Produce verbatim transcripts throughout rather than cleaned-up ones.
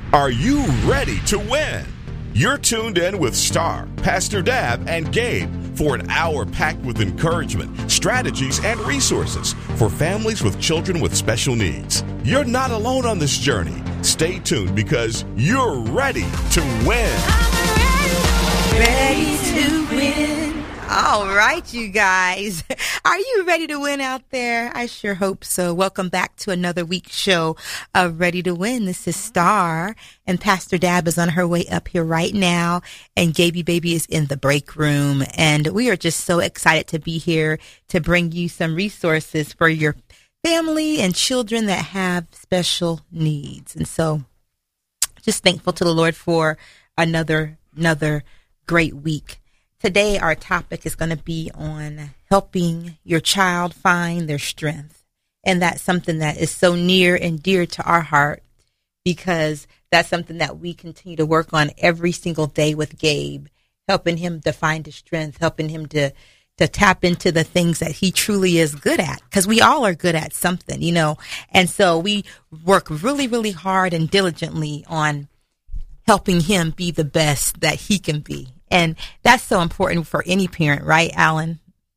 Are you ready to win? You're tuned in with Star, Pastor Dab, and Gabe for an hour packed with encouragement, strategies, and resources for families with children with special needs. You're not alone on this journey. Stay tuned because you're ready to win. I'm ready, ready to win. All right, you guys. Are you ready to win out there? I sure hope so. Welcome back to another week's show of Ready to Win. This is Star, and Pastor Dab is on her way up here right now, and Gaby Baby is in the break room. And we are just so excited to be here to bring you some resources for your family and children that have special needs. And so just thankful to the Lord for another, another great week. Today, our topic is going to be on helping your child find their strength. And that's something that is so near and dear to our heart because that's something that we continue to work on every single day with Gabe, helping him to find his strength, helping him to, to tap into the things that he truly is good at, because we all are good at something, you know. And so we work really, really hard and diligently on helping him be the best that he can be. And that's so important for any parent, right, Alan?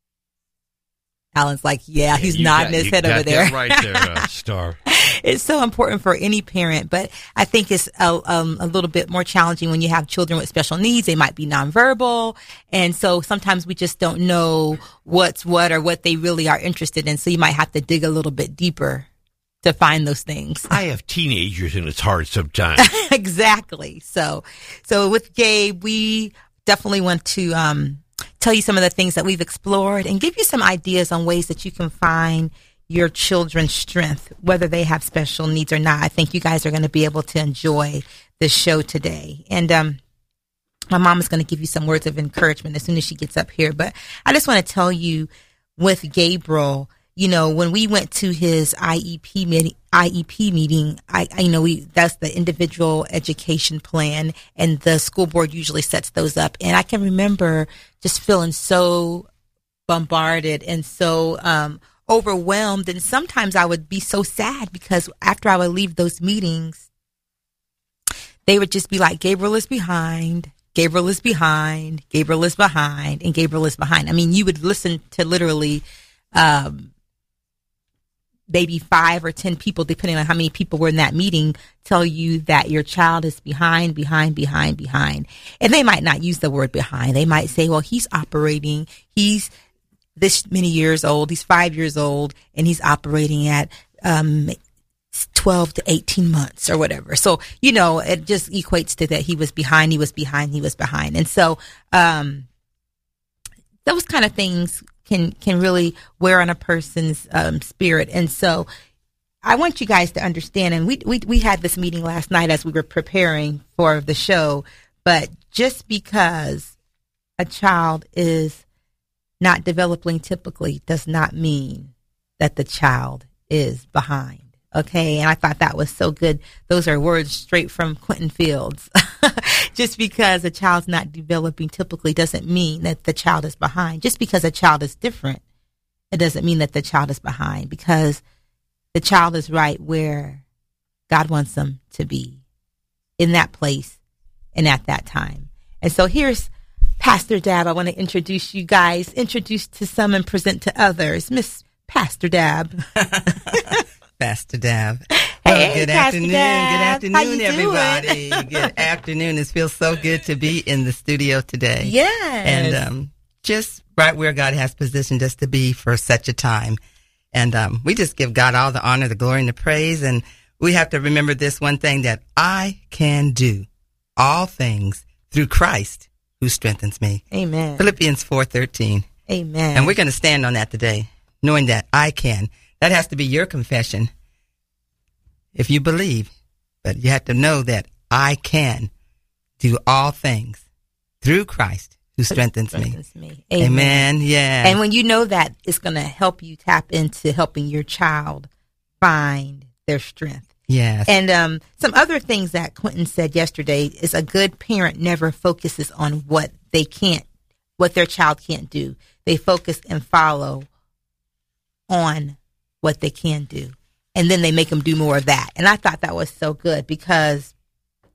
Alan's like, yeah, he's you nodding got, his head over there. Right there, uh, Star. It's so important for any parent, but I think it's a, um, a little bit more challenging when you have children with special needs. They might be nonverbal, and so sometimes we just don't know what's what or what they really are interested in, so you might have to dig a little bit deeper to find those things. I have teenagers, and it's hard sometimes. Exactly. So, so with Gabe, we definitely want to um, tell you some of the things that we've explored and give you some ideas on ways that you can find your children's strength, whether they have special needs or not. I think you guys are going to be able to enjoy this show today. And um, my mom is going to give you some words of encouragement as soon as she gets up here. But I just want to tell you, with Gabriel, you know, when we went to his I E P meeting, I E P meeting, I, I you know, we that's the individual education plan, and the school board usually sets those up. And I can remember just feeling so bombarded and so um, overwhelmed. And sometimes I would be so sad because after I would leave those meetings, they would just be like, Gabriel is behind. Gabriel is behind. Gabriel is behind. And Gabriel is behind. I mean, you would listen to literally um maybe five or ten people, depending on how many people were in that meeting, tell you that your child is behind, behind, behind, behind. And they might not use the word behind. They might say, well, he's operating, he's this many years old, he's five years old, and he's operating at um, twelve to eighteen months or whatever. So, you know, it just equates to that he was behind, he was behind, he was behind. And so um, those kind of things can can really wear on a person's um, spirit. And so I want you guys to understand, and we, we we had this meeting last night as we were preparing for the show, but just because a child is not developing typically does not mean that the child is behind. Okay, and I thought that was so good. Those are words straight from Quentin Fields. Just because a child's not developing typically doesn't mean that the child is behind. Just because a child is different, it doesn't mean that the child is behind, because the child is right where God wants them to be, in that place and at that time. And so here's Pastor Dab. I want to introduce you guys, introduce to some and present to others. Miss Pastor Dab. Pastor Dab. Hey, oh, good Pastor afternoon. Dab. Good How afternoon, you everybody. doing? Good afternoon. It feels so good to be in the studio today. Yes. And um, just right where God has positioned us to be for such a time. And um, we just give God all the honor, the glory, and the praise. And we have to remember this one thing, that I can do all things through Christ who strengthens me. Amen. Philippians four thirteen. Amen. And we're going to stand on that today, knowing that I can. That has to be your confession if you believe. But you have to know that I can do all things through Christ who strengthens, strengthens me. me. Amen. Amen. Yeah. And when you know that, it's going to help you tap into helping your child find their strength. Yes. And um, some other things that Quentin said yesterday is a good parent never focuses on what they can't, what their child can't do. They focus and follow on what they can do. And then they make them do more of that. And I thought that was so good, because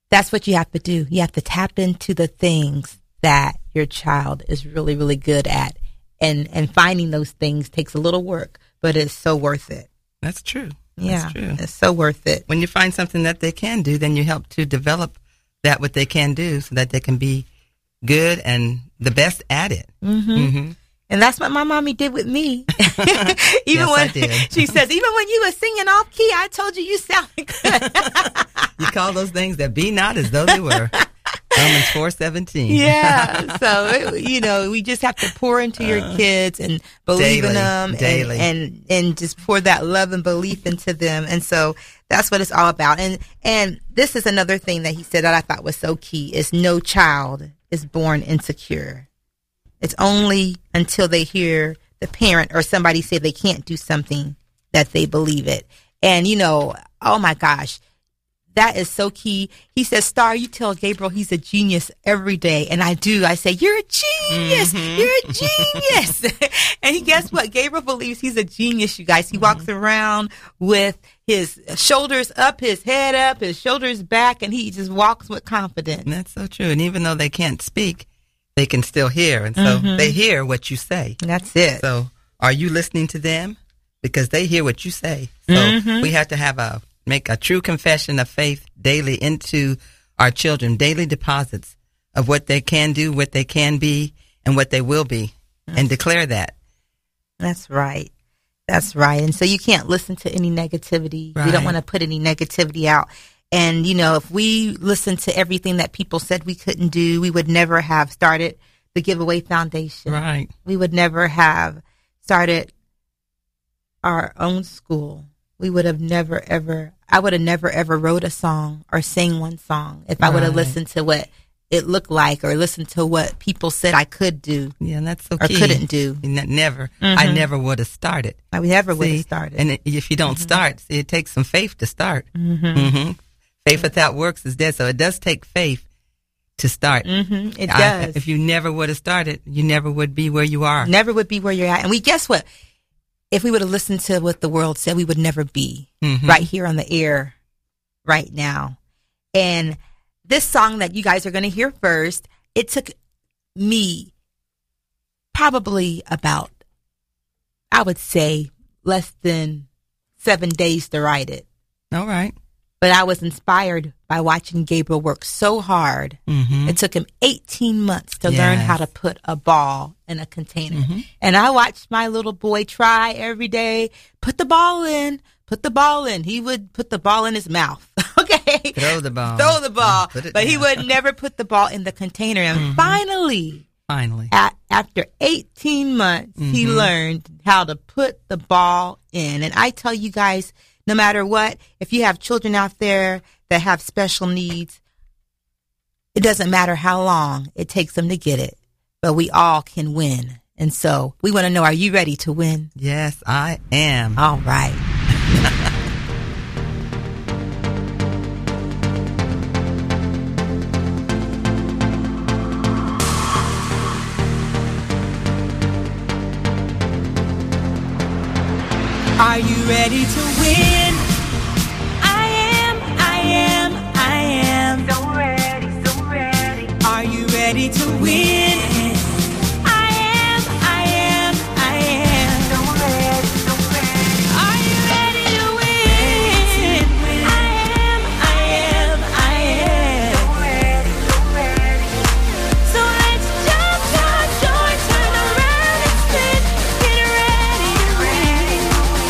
that's what you have to do. You have to tap into the things that your child is really, really good at. And, and finding those things takes a little work, but it's so worth it. That's true. Yeah, That's true. It's so worth it. When you find something that they can do, then you help to develop that what they can do so that they can be good and the best at it. Mm-hmm. Mm-hmm. And that's what my mommy did with me. even Yes, when I did. she says, even when you were singing off key, I told you you sounded good. You call those things that be not as though they were. Romans four seventeen. Yeah. So, it, you know, we just have to pour into your kids and believe daily, in them and, daily. and, and just pour that love and belief into them. And so that's what it's all about. And, and this is another thing that he said that I thought was so key is no child is born insecure. It's only until they hear the parent or somebody say they can't do something that they believe it. And, you know, oh my gosh. That is so key. He says, Star, you tell Gabriel he's a genius every day. And I do. I say, you're a genius. Mm-hmm. You're a genius. And he, guess what? Gabriel believes he's a genius, you guys. He mm-hmm. walks around with his shoulders up, his head up, his shoulders back, and he just walks with confidence. And that's so true. And even though they can't speak, they can still hear. And so mm-hmm. they hear what you say. That's it. So are you listening to them? Because they hear what you say. So mm-hmm. we have to have a make a true confession of faith daily into our children, daily deposits of what they can do, what they can be, and what they will be, mm-hmm. and declare that. That's right. That's right. And so you can't listen to any negativity. Right. We don't want to put any negativity out. And, you know, if we listened to everything that people said we couldn't do, we would never have started the Giveaway Foundation. Right. We would never have started our own school. We would have never, ever, I would have never, ever wrote a song or sang one song if I would have Right. listened to what it looked like or listened to what people said I could do Yeah, and that's so or key. couldn't do. Ne- Never. Mhm. I never would have started. I never would See, have started. And it- if you don't Mhm. start, see, it takes some faith to start. Mm-hmm. hmm Faith without works is dead. So it does take faith to start. Mm-hmm. It I- does. if you never would have started, you never would be where you are. Never would be where you're at. And we guess what? If we would have listened to what the world said, we would never be Mhm. right here on the air right now. And this song that you guys are going to hear first, it took me probably about, I would say, less than seven days to write it. All right. But I was inspired by watching Gabriel work so hard. Mm-hmm. It took him eighteen months to learn Yes. how to put a ball in a container. Mhm. And I watched my little boy try every day, put the ball in, put the ball in. He would put the ball in his mouth. Okay. Throw the ball. Throw the ball. Put it But he down. would never put the ball in the container. And Mhm. finally, Finally. at, after eighteen months, he Mhm. learned how to put the ball in. And I tell you guys, no matter what, if you have children out there that have special needs, it doesn't matter how long it takes them to get it, but we all can win. And so we want to know, are you ready to win? Yes, I am. All right. Are you ready to win? I am, I am, I am. So ready, so ready. Are you ready to win? I am, I am, I am. So ready, so ready. Are you ready to win? I am, I am, I am. So ready, so ready. So let's jump, jump, join, turn around and spin. Get ready to win.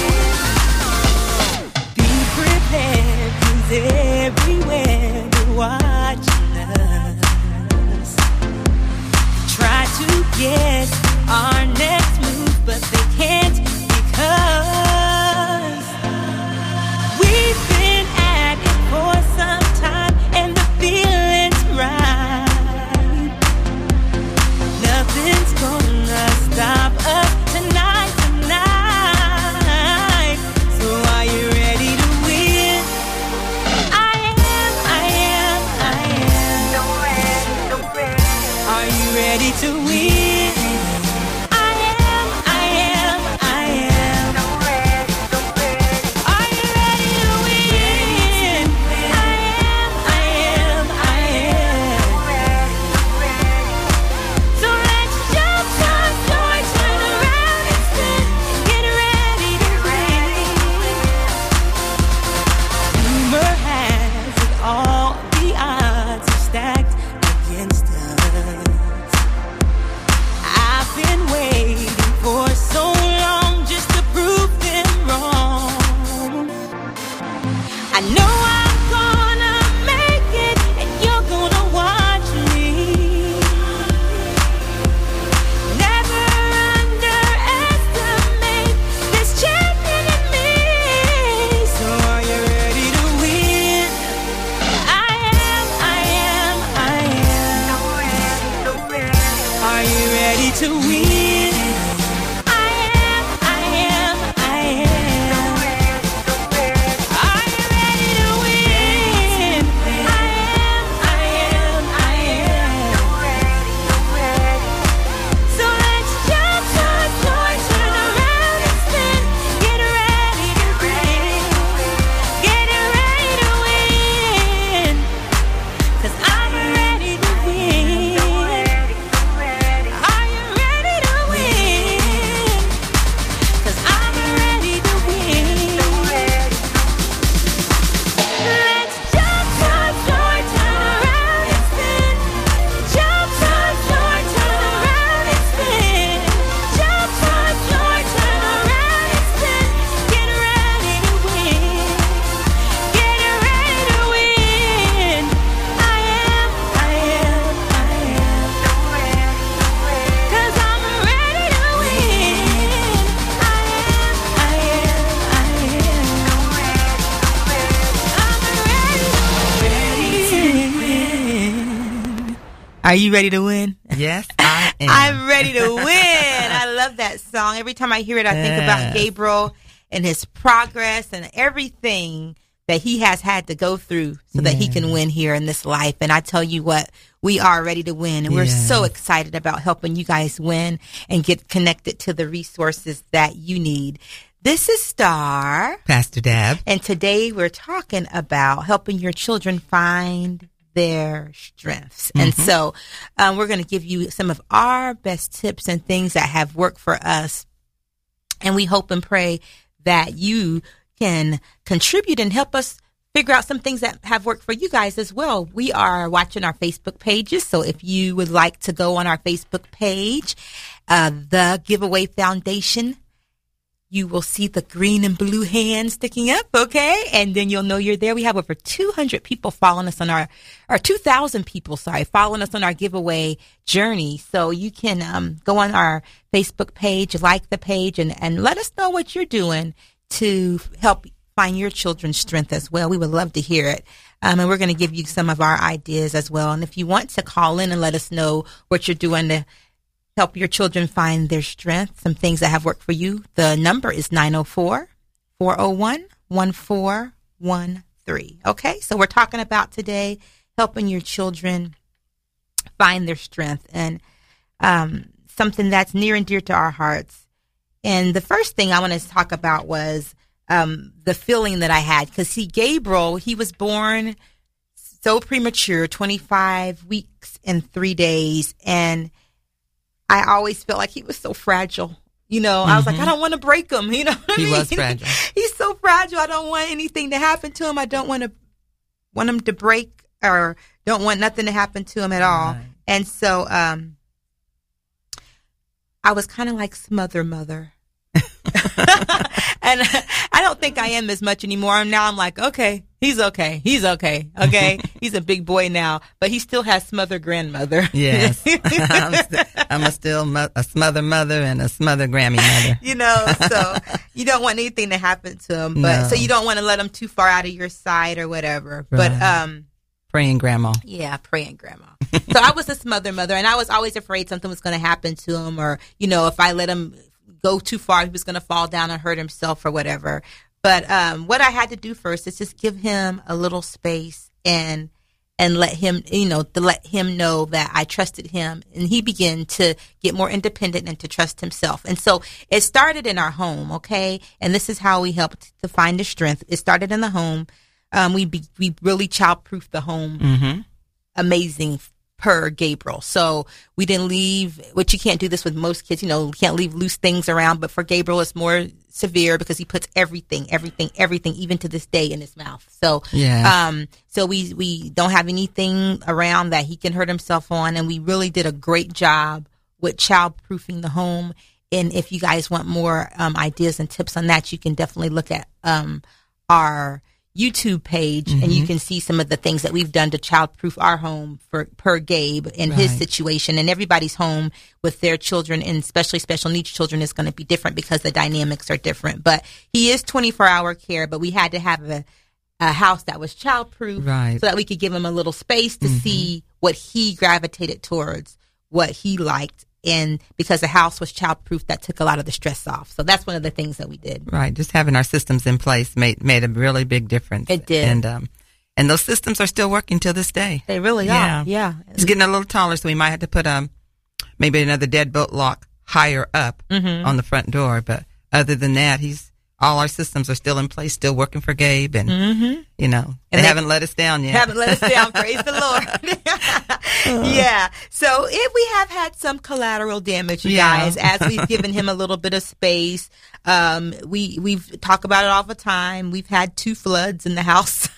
Be prepared, 'cause everywhere they're watching us. Try to guess our next move, but they can't because we've been at it for some time and the feeling's right. Nothing's gonna stop us tonight, tonight. So are you ready to win? I am, I am, I am. So ready, so ready. Are you ready to win? I am, I am, I am. So ready, so ready. Are you ready to win? I am, I am, I know I'm gonna make it, and you're gonna watch me. Never underestimate this champion in me. So are you ready to win? I am, I am, I am. So ready, Are you ready to win? I am, I am, I am. so ready, Are you ready to win? I am, I am, I am. so ready. So let's jump, touch, joy, turn around and spin. Get ready to win. Get ready to win. 'Cause I'm ready to win. Are you ready to win? 'Cause I'm ready to win. Let's jump, touch, joy, turn around and spin. Jump, touch, joy, turn around and spin. Jump, touch, joy, turn around and spin. Get ready to win. Get ready to win. I am, I am, I am. 'Cause I'm ready to win. I am, I am, I am. Are you ready to win? Yes, I am. I'm ready to win. I love that song. Every time I hear it, I think about Yes. Gabriel and his progress and everything that he has had to go through so that he can win here in this life. And I tell you what, we are ready to win. And we're Yes. so excited about helping you guys win and get connected to the resources that you need. This is Star. Pastor Dab. And today we're talking about helping your children find their strengths. And so um, we're going to give you some of our best tips and things that have worked for us. And we hope and pray that you can contribute and help us figure out some things that have worked for you guys as well. We are watching our Facebook pages. So if you would like to go on our Facebook page, uh, The Giveaway Foundation, you will see the green and blue hand sticking up, okay? And then you'll know you're there. We have over two hundred people following us on our, or two thousand people, sorry, following us on our giveaway journey. So you can um, go on our Facebook page, like the page, and, and let us know what you're doing to help find your children's strength as well. We would love to hear it. Um, and we're going to give you some of our ideas as well. And if you want to call in and let us know what you're doing to help your children find their strength, some things that have worked for you, the number is nine oh four, four oh one, one four one three. Okay, so we're talking about today helping your children find their strength, and um, something that's near and dear to our hearts. And the first thing I want to talk about was um, the feeling that I had, because see, Gabriel, he was born so premature, twenty-five weeks and three days, and I always felt like he was so fragile. You know, I was like, I don't want to break him. You know what I He mean? was fragile. He's so fragile. I don't want anything to happen to him. I don't want to want him to break, or don't want nothing to happen to him at all. Right. And so um, I was kind of like smother mother. And I don't think I am as much anymore. Now I'm like, okay, he's okay. He's okay. Okay. He's a big boy now, but he still has smother grandmother. Yes. I'm, st- I'm a still mo- a smother mother and a smother Grammy mother. You know, so you don't want anything to happen to him, but No. so you don't want to let him too far out of your sight or whatever. But, Right. um, Praying grandma. yeah, praying grandma. So I was a smother mother, and I was always afraid something was going to happen to him, or, you know, if I let him go too far, he was going to fall down and hurt himself or whatever. But um, what I had to do first is just give him a little space and and let him, you know, to let him know that I trusted him, and he began to get more independent and to trust himself. And so it started in our home, okay? And this is how we helped to find the strength. It started in the home. Um, we be, we really child-proofed the home. Mm-hmm. Amazing per Gabriel. So we didn't leave, which you can't do this with most kids, you know, you can't leave loose things around, but for Gabriel it's more severe because he puts everything, everything, everything, even to this day, in his mouth. So, Yeah. um, so we, we don't have anything around that he can hurt himself on. And we really did a great job with child-proofing the home. And if you guys want more um, ideas and tips on that, you can definitely look at um, our YouTube page, and you can see some of the things that we've done to childproof our home for per Gabe in his Right. situation. And everybody's home with their children, and especially special needs children, is going to be different because the dynamics are different. But he is twenty-four hour care, but we had to have a, a house that was childproof, Right. so that we could give him a little space to see what he gravitated towards, what he liked. And because the house was childproof, that took a lot of the stress off. So that's one of the things that we did. Right. Just having our systems in place made made a really big difference. It did. And um, and those systems are still working till this day. They really Yeah. are. Yeah. It's getting a little taller, so we might have to put um maybe another deadbolt lock higher up Mm-hmm. on the front door. But other than that, he's all our systems are still in place, still working for Gabe, and Mm-hmm. you know they, And they- haven't let us down yet. Haven't let us down. Praise the Lord. Yeah. So if we have had some collateral damage, you Yeah. guys, as we've given him a little bit of space. Um, we we've talked about it all the time. We've had two floods in the house,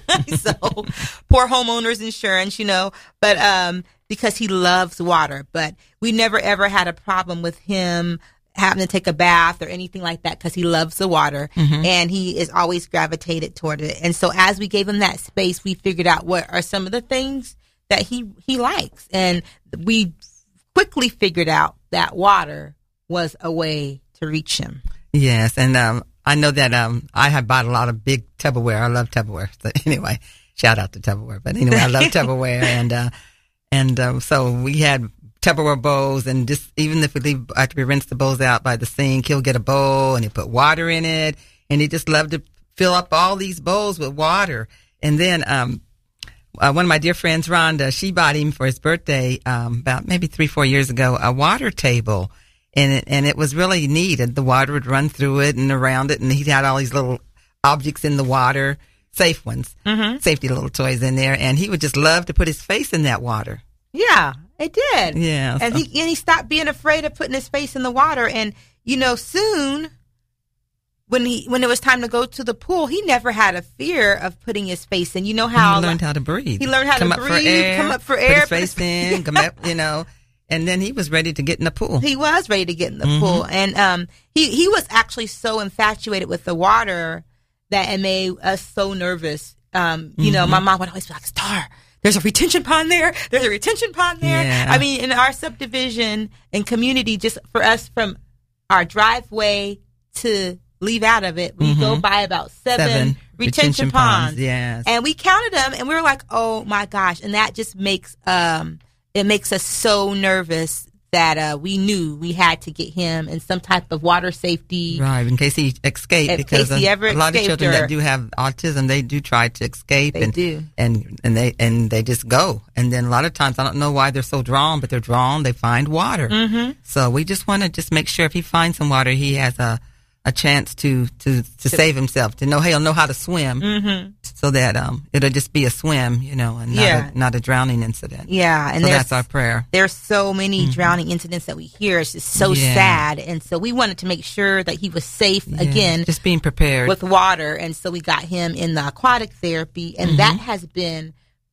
so poor homeowners insurance, you know. But um, because he loves water, but we never ever had a problem with him having to take a bath or anything like that because he loves the water and he is always gravitated toward it. And so as we gave him that space, we figured out what are some of the things that he, he likes. And we quickly figured out that water was a way to reach him. Yes, and um, I know that um, I have bought a lot of big Tupperware. I love Tupperware. So anyway, shout out to Tupperware. But anyway, I love Tupperware, and uh, and um, so we had Tupperware bowls, and just even if we leave after we rinse the bowls out by the sink, he'll get a bowl and he'll put water in it, and he just loved to fill up all these bowls with water. And then um, uh, one of my dear friends, Rhonda, she bought him for his birthday um, about maybe three, four years ago a water table. And it, and it was really neat. And the water would run through it and around it. And he had all these little objects in the water, safe ones, mm-hmm. safety little toys in there. And he would just love to put his face in that water. Yeah, it did. Yeah. And so- he and he stopped being afraid of putting his face in the water. And you know, soon when he when it was time to go to the pool, he never had a fear of putting his face in. You know how he learned how to breathe. He learned how come to up breathe, for air, come up for put air, his put face his- in, come up, you know. And then he was ready to get in the pool. he was ready to get in the Mm-hmm. pool. And um, he he was actually so infatuated with the water that it made us so nervous. Um, you know, Mm-hmm. my mom would always be like, "Star, there's a retention pond there. There's a retention pond there." Yeah. I mean, in our subdivision and community, just for us from our driveway to leave out of it, we go by about seven, Mm-hmm. Seven retention, retention ponds. ponds, yes. And we counted them, and we were like, "Oh my gosh!" And that just makes um, it makes us so nervous that uh, we knew we had to get him in some type of water safety. Right, in case he escaped, In because case he a, ever a lot of escaped children or- that do have autism, they do try to escape. They and, do. and and they and they just go. And then a lot of times, I don't know why they're so drawn, but they're drawn. They find water. Mm-hmm. So we just want to just make sure if he finds some water, he has a a chance to to to save himself. To know he'll know how to swim, mm-hmm. so that um it'll just be a swim, you know, and not Yeah. a, not a drowning incident. Yeah, and so there's that's our prayer. there's so many drowning incidents that we hear. It's just so Yeah. sad, and so we wanted to make sure that he was safe Yeah, again just being prepared. with water, and so we got him in the aquatic therapy, and that Mm-hmm. has been,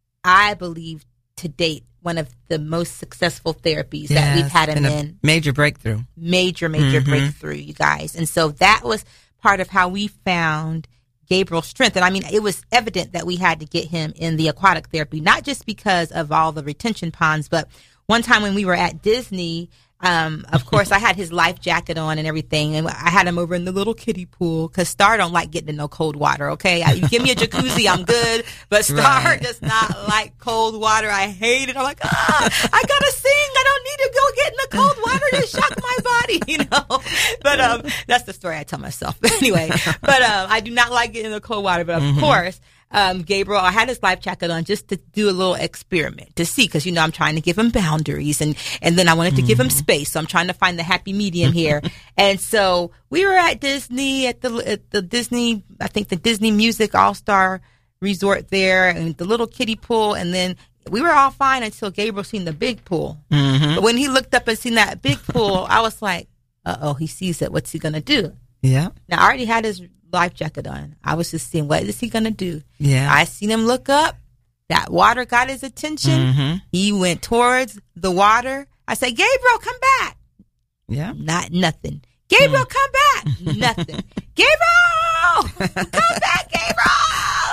I believe, to date, one of the most successful therapies that we've Yes, had him been a in. major breakthrough. Major, major Mm-hmm. breakthrough, you guys. And so that was part of how we found Gabriel's strength. And I mean, it was evident that we had to get him in the aquatic therapy, not just because of all the retention ponds, but one time when we were at Disney, um, of course, I had his life jacket on and everything, and I had him over in the little kiddie pool because Star don't like getting in no cold water. Okay, I, you give me a jacuzzi, I'm good, but Star Right. does not like cold water. I hate it. I'm like, ah, I gotta sing. I don't need to go get in the cold water to shock my body, you know. But um, that's the story I tell myself. But anyway, but um, I do not like getting in the cold water. But of Mm-hmm. course. Um, Gabriel, I had his life jacket on just to do a little experiment to see, because you know I'm trying to give him boundaries, and and then I wanted to give him space, so I'm trying to find the happy medium here. And so we were at Disney at the at the Disney, I think the Disney Music All Star Resort there, and the little kiddie pool, and then we were all fine until Gabriel seen the big pool. Mm-hmm. But when he looked up and seen that big pool, I was like, uh oh, he sees it. What's he gonna do? Yeah. Now I already had his life jacket on. I was just seeing, what is he gonna do? Yeah. I seen him look up. That water got his attention. Mm-hmm. He went towards the water. I said, Gabriel, come back. Yeah. Not nothing. Gabriel, Mm. come back. Nothing. Gabriel, come back, Gabriel.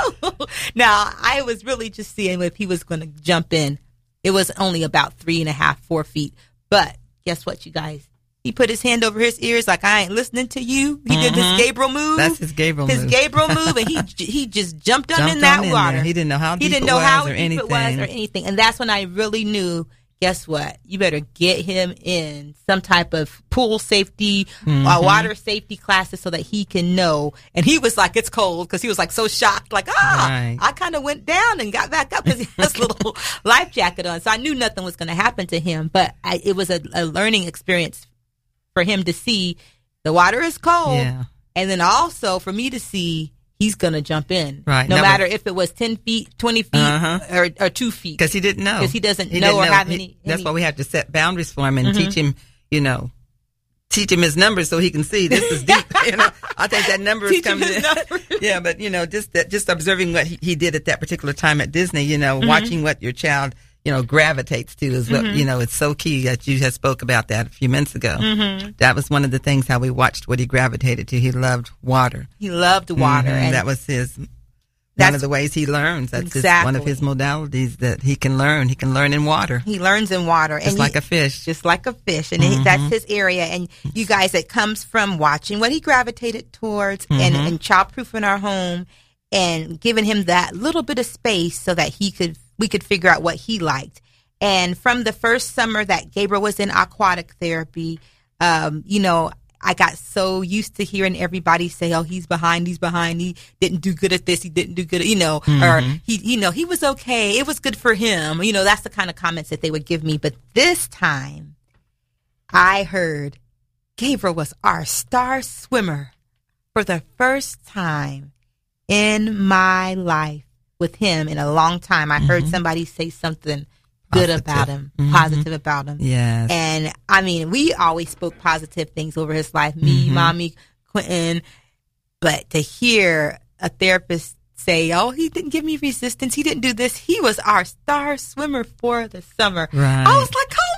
Now, I was really just seeing if he was going to jump in. It was only about three and a half, four feet. But guess what, you guys? He put his hand over his ears like, I ain't listening to you. He mm-hmm. did his Gabriel move. That's his Gabriel his move. His Gabriel move, and he he just jumped, jumped on in that on in water. There. He didn't know how deep, he didn't it, know was how or deep anything. it was or anything. And that's when I really knew, guess what? You better get him in some type of pool safety, mm-hmm. uh, water safety classes so that he can know. And he was like, it's cold, because he was like so shocked, like, ah, right. I kind of went down and got back up because he has a little life jacket on. So I knew nothing was going to happen to him. But I, it was a, a learning experience for him to see the water is cold. Yeah. And then also for me to see he's going to jump in. Right. No That matter was- if it was ten feet, twenty feet, Uh-huh. or, or two feet. Because he didn't know. Because he doesn't He know didn't or have He- any. That's any- why we have to set boundaries for him and Mhm. teach him, you know, teach him his numbers so he can see this is deep. You know, I think that number is Teach him coming his in. numbers. Yeah, but you know, just that, just observing what he, he did at that particular time at Disney, you know, Mm-hmm. watching what your child, you know, gravitates to is what, you know, it's so key that you had spoke about that a few minutes ago. Mm-hmm. That was one of the things how we watched what he gravitated to. He loved water. He loved water. Mhm. And that was his, one That's- of the ways he learns. That's just Exactly. one of his modalities that he can learn. He can learn in water. he learns in water. Just and like he- a fish. Just like a fish. And he, that's his area. And you guys, it comes from watching what he gravitated towards and, and child-proofing our home and giving him that little bit of space so that he could, we could figure out what he liked. And from the first summer that Gabriel was in aquatic therapy, um, you know, I got so used to hearing everybody say, oh, he's behind, he's behind, he didn't do good at this, he didn't do good at, you know, or he, you know, he was okay, it was good for him. You know, that's the kind of comments that they would give me. But this time, I heard Gabriel was our star swimmer for the first time in my life with him in a long time. I heard somebody say something good Positive. about him, Mhm. positive about him. Yes. And I mean, we always spoke positive things over his life, me, Mhm. mommy, Quentin. But to hear a therapist say, oh, he didn't give me resistance, he didn't do this, he was our star swimmer for the summer. Right. I was like, oh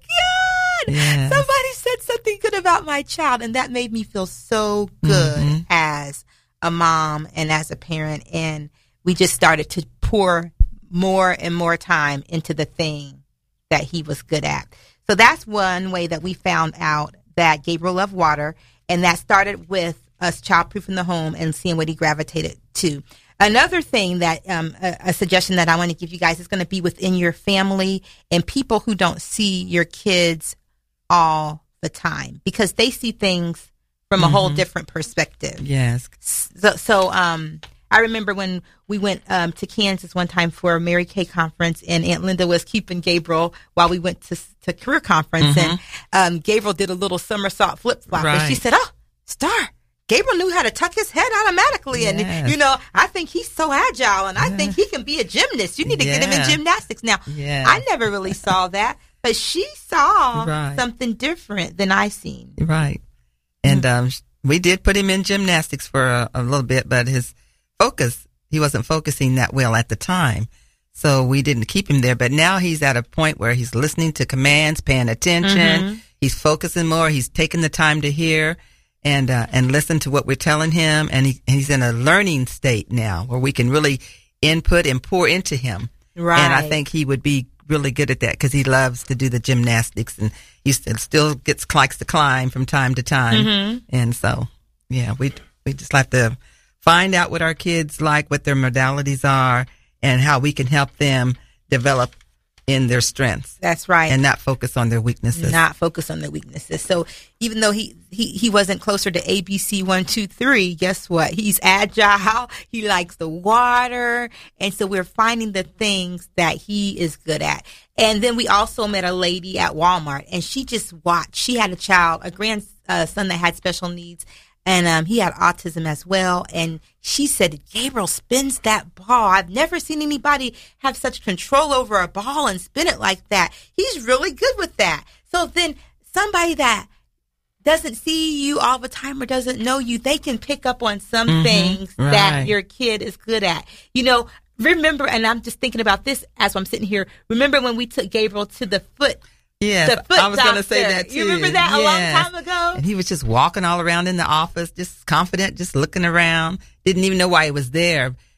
my God, Yes. somebody said something good about my child. And that made me feel so good Mhm. as a mom and as a parent. And we just started to pour more and more time into the thing that he was good at. So that's one way that we found out that Gabriel loved water. And that started with us childproofing the home and seeing what he gravitated to. Another thing that, um, a, a suggestion that I want to give you guys is going to be within your family and people who don't see your kids all the time, because they see things from a whole different perspective. Yes. So, so um, I remember when we went um, to Kansas one time for a Mary Kay conference, and Aunt Linda was keeping Gabriel while we went to to career conference, and um, Gabriel did a little somersault flip flop, and she Right. said, "Oh, Star, Gabriel knew how to tuck his head automatically, and Yes. you know, I think he's so agile, and I think he can be a gymnast. You need to get him in Yeah. gymnastics." Now, Yeah. I never really saw that, but she saw Right. something different than I seen. Right. And um, sh- we did put him in gymnastics for a, a little bit, but his focus, he wasn't focusing that well at the time. So we didn't keep him there. But now he's at a point where he's listening to commands, paying attention. He's focusing more. He's taking the time to hear and uh, and listen to what we're telling him. And he, he's in a learning state now where we can really input and pour into him. Right. And I think he would be really good at that because he loves to do the gymnastics, and he still, still gets likes to climb from time to time. And so, yeah, we we just have to find out what our kids like, what their modalities are, and how we can help them develop in their strengths That's right. and not focus on their weaknesses. Not focus on the weaknesses. So even though he, he, he wasn't closer to A B C one, two, three, guess what? He's agile. He likes the water. And so we're finding the things that he is good at. And then we also met a lady at Walmart, and she just watched. She had a child, a grandson uh, that had special needs. And um, he had autism as well. And she said, Gabriel spins that ball. I've never seen anybody have such control over a ball and spin it like that. He's really good with that. So then somebody that doesn't see you all the time or doesn't know you, they can pick up on some Mhm, things right. that your kid is good at. You know, remember, and I'm just thinking about this as I'm sitting here, remember when we took Gabriel to the foot Yes, the foot I was going to say doctor. that too. You remember that a long Yes. time ago? And he was just walking all around in the office, just confident, just looking around. Didn't even know why he was there.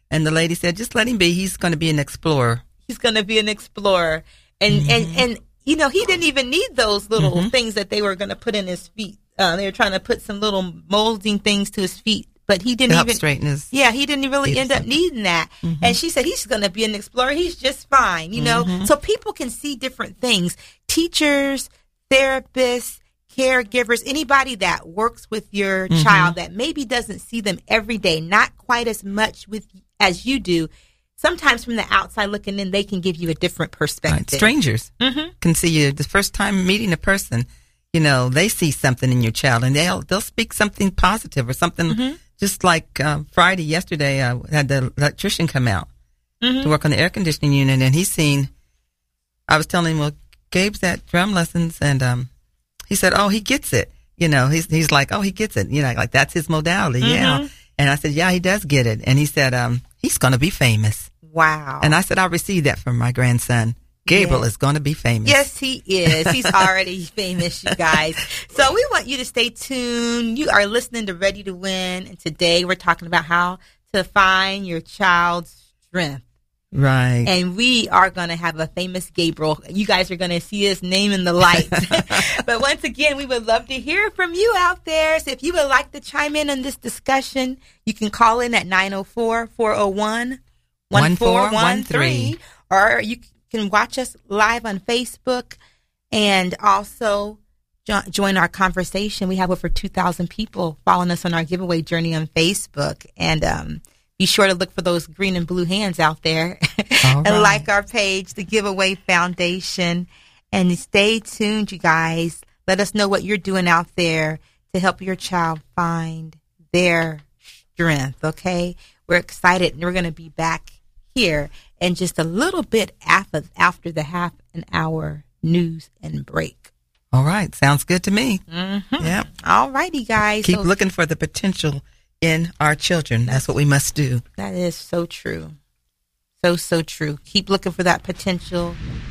And the lady said, just let him be. He's going to be an explorer. He's going to be an explorer. And, mm-hmm. and, and, you know, he didn't even need those little mm-hmm. things that they were going to put in his feet. Uh, they were trying to put some little molding things to his feet. But he didn't even straighten his yeah he didn't really end up needing that. Mm-hmm. And she said he's going to be an explorer. He's just fine, you know. Mm-hmm. So people can see different things. Teachers, therapists, caregivers, anybody that works with your mm-hmm. child that maybe doesn't see them every day, not quite as much with as you do. Sometimes from the outside looking in, they can give you a different perspective. Right. Strangers mm-hmm. can see you the first time meeting a person. You know, they see something in your child, and they'll they'll speak something positive or something. Mm-hmm. Just like uh, Friday, yesterday, I had the electrician come out mm-hmm. to work on the air conditioning unit, and he's seen, I was telling him, well, Gabe's at drum lessons, and um, he said, oh, he gets it. You know, he's he's like, oh, he gets it. You know, like, that's his modality, mm-hmm. yeah. And I said, yeah, he does get it. And he said, um, he's going to be famous. Wow. And I said, I received that from my grandson. Gabriel yes. is going to be famous. Yes, he is. He's already famous, you guys. So we want you to stay tuned. You are listening to Ready to Win. And today we're talking about how to find your child's strength. Right. And we are going to have a famous Gabriel. You guys are going to see his name in the lights. But once again, we would love to hear from you out there. So if you would like to chime in on this discussion, you can call in at nine oh four, four oh one, one four one three. Or you can watch us live on Facebook and also jo- join our conversation. We have over two thousand people following us on our giveaway journey on Facebook. And um, be sure to look for those green and blue hands out there and right. like our page, the Giveaway Foundation. And stay tuned, you guys. Let us know what you're doing out there to help your child find their strength, okay? We're excited, and we're going to be back here in just a little bit after after the half an hour news and break. All right. Sounds good to me. Mm-hmm. Yeah. All righty, guys. Keep so, looking for the potential in our children. That's what we must do. That is so true. So, so true. Keep looking for that potential.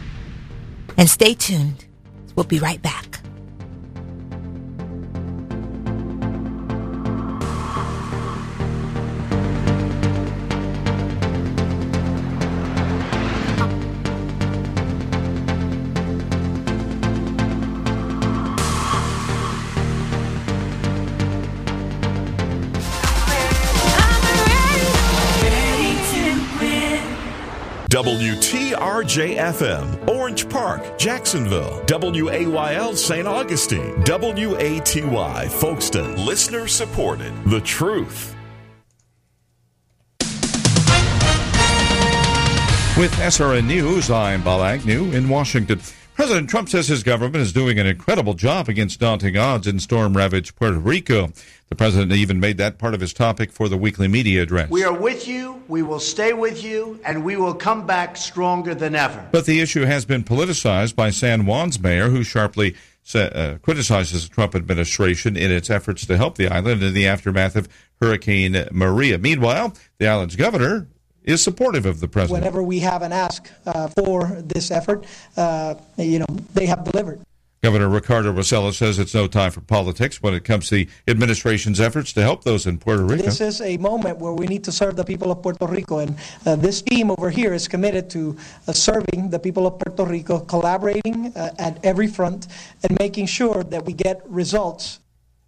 And stay tuned. We'll be right back. W T R J F M, Orange Park, Jacksonville. W A Y L, Saint Augustine. W A T Y, Folkestone. Listener supported. The Truth. With S R N News, I'm Bob Agnew in Washington. President Trump says his government is doing an incredible job against daunting odds in storm-ravaged Puerto Rico. The president even made that part of his topic for the weekly media address. We are with you, we will stay with you, and we will come back stronger than ever. But the issue has been politicized by San Juan's mayor, who sharply uh, criticizes the Trump administration in its efforts to help the island in the aftermath of Hurricane Maria. Meanwhile, the island's governor is supportive of the president. Whenever we have an ask uh, for this effort, uh, you know, they have delivered. Governor Ricardo Rossello says it's no time for politics when it comes to the administration's efforts to help those in Puerto Rico. This is a moment where we need to serve the people of Puerto Rico, and uh, this team over here is committed to uh, serving the people of Puerto Rico, collaborating uh, at every front, and making sure that we get results.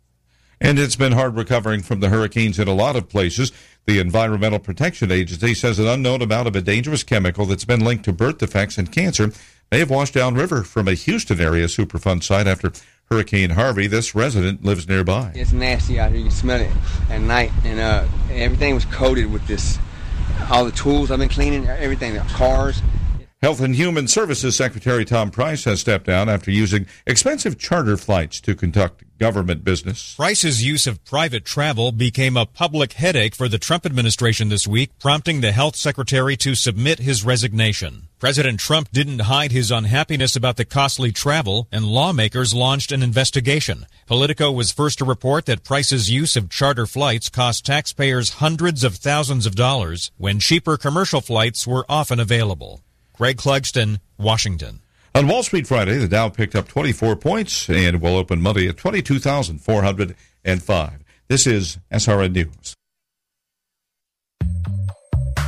And it's been hard recovering from the hurricanes in a lot of places. The Environmental Protection Agency says an unknown amount of a dangerous chemical that's been linked to birth defects and cancer may have washed downriver from a Houston area Superfund site after Hurricane Harvey. This resident lives nearby. It's nasty out here. You can smell it at night. And uh, everything was coated with this, all the tools I've been cleaning, everything, the cars. Health and Human Services Secretary Tom Price has stepped down after using expensive charter flights to conduct government business. Price's use of private travel became a public headache for the Trump administration this week, prompting the health secretary to submit his resignation. President Trump didn't hide his unhappiness about the costly travel, and lawmakers launched an investigation. Politico was first to report that Price's use of charter flights cost taxpayers hundreds of thousands of dollars when cheaper commercial flights were often available. Greg Clugston, Washington. On Wall Street Friday, the Dow picked up twenty-four points and will open Monday at twenty-two thousand four hundred five. This is S R N News.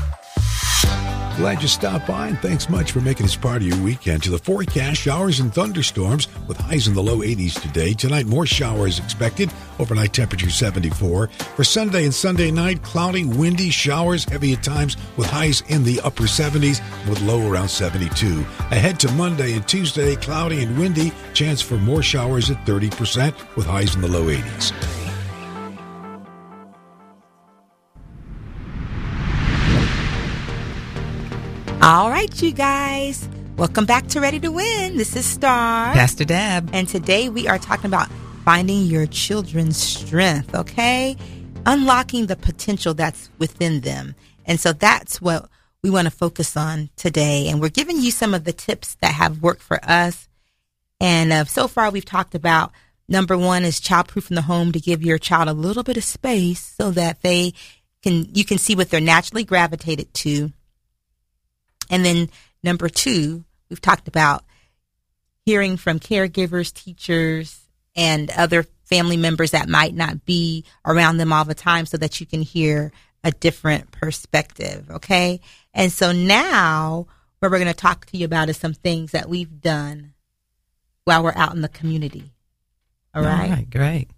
Glad you stopped by, and thanks much for making this part of your weekend. To the forecast, showers and thunderstorms with highs in the low eighties today. Tonight, more showers expected. Overnight temperature seventy-four. For Sunday and Sunday night, cloudy, windy, showers, heavy at times with highs in the upper seventies with low around seventy-two. Ahead to Monday and Tuesday, cloudy and windy. Chance for more showers at thirty percent with highs in the low eighties. All right, you guys. Welcome back to Ready to Win. This is Star. Pastor Dab. And today we are talking about finding your children's strength, okay? Unlocking the potential that's within them. And so that's what we want to focus on today. And we're giving you some of the tips that have worked for us. And uh, so far we've talked about number one is childproofing the home, to give your child a little bit of space so that they can, you can see what they're naturally gravitated to. And then number two, we've talked about hearing from caregivers, teachers, and other family members that might not be around them all the time so that you can hear a different perspective, okay? And so now what we're going to talk to you about is some things that we've done while we're out in the community, all right? All right, great.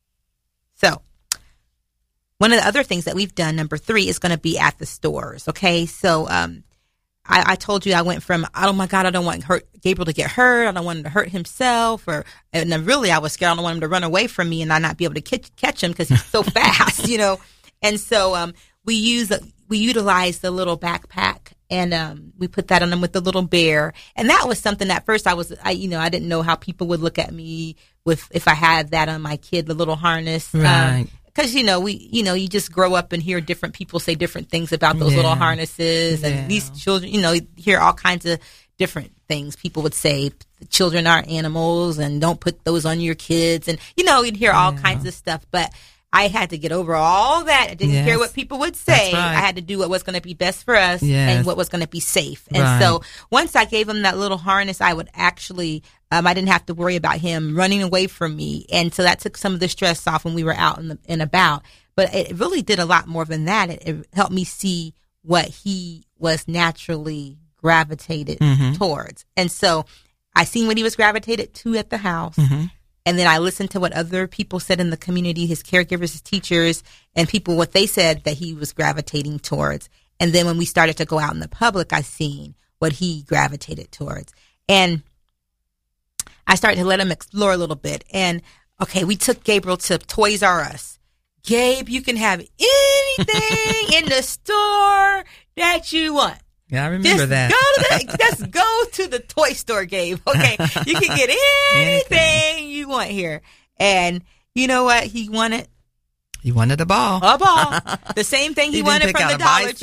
So one of the other things that we've done, number three, is going to be at the stores, okay? So um I, I told you I went from, oh my God, I don't want hurt, Gabriel to get hurt. I don't want him to hurt himself. Or, and then really I was scared. I don't want him to run away from me and I not be able to catch, catch him because he's so fast, you know. And so um, we use, we utilize the little backpack and um, we put that on him with the little bear. And that was something that first I was, I, you know, I didn't know how people would look at me with, if I had that on my kid, the little harness. Right. Um, Because, you know, we, you know, you just grow up and hear different people say different things about those Yeah. little harnesses. And Yeah. these children, you know, you hear all kinds of different things. People would say children are animals and don't put those on your kids. And, you know, you'd hear all Yeah. kinds of stuff. But I had to get over all that. I didn't Yes. care what people would say. That's right. I had to do what was going to be best for us Yes. and what was going to be safe. And Right. so once I gave him that little harness, I would actually, um, I didn't have to worry about him running away from me. And so that took some of the stress off when we were out and, and about. But it really did a lot more than that. It, it helped me see what he was naturally gravitated Mhm. towards. And so I seen what he was gravitated to at the house. Mhm. And then I listened to what other people said in the community, his caregivers, his teachers, and people, what they said that he was gravitating towards. And then when we started to go out in the public, I seen what he gravitated towards. And I started to let him explore a little bit. And, okay, we took Gabriel to Toys R Us. Gabe, you can have anything in the store that you want. Yeah, I remember Just that. go to the, just go to the toy store, Gabe. Okay, you can get anything you want here. And you know what he wanted? He wanted a ball. A ball. The same thing he, He didn't wanted pick from out the a Dollar